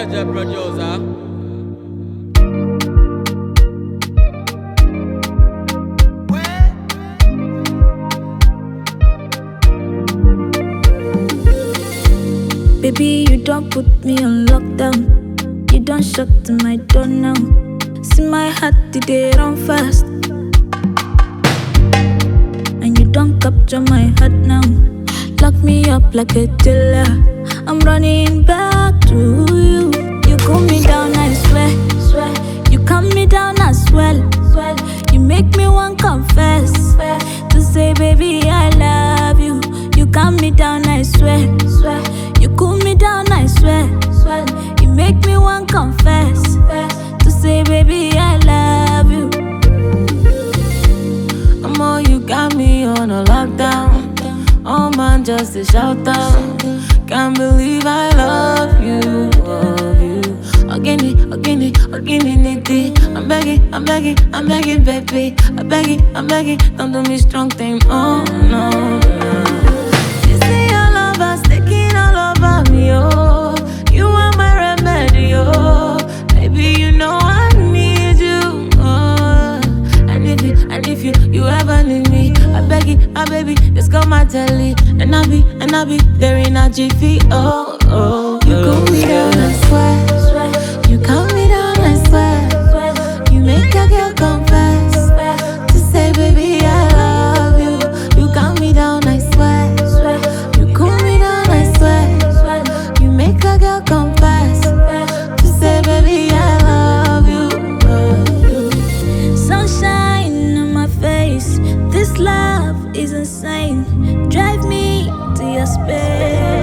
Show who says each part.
Speaker 1: JJ producer.
Speaker 2: Baby, you don't put me on lockdown. You don't shut to my door now. See my heart, did they run fast? And you don't capture my heart now. Lock me up like a jailer. I'm running back to you. You cool me down, I swear. You calm me down as well. You make me want confess to say, baby, I love you. You calm me down, I swear. You cool me down, I swear. You make me want confess to say, baby, I love you.
Speaker 3: All you got me on a lockdown. Oh man, just a shout out. Can't believe I love you. I'm begging, baby. I'm begging, don't do me strong thing. Oh no. You see your love is taking all over me, oh. You are my remedy, oh. Baby, you know I need you, oh. And if you ever need me, I beg you, my baby, just call my telly. And I'll be there in a jiffy, oh. You cool me down, I swear. You calm me down, I swear. You make a girl confess to say, baby, I love you. You calm me down, I swear. You cool me down, I swear. You make a girl confess to say, baby, I love you.
Speaker 2: Sunshine on my face. This love is insane. Drive me to your space.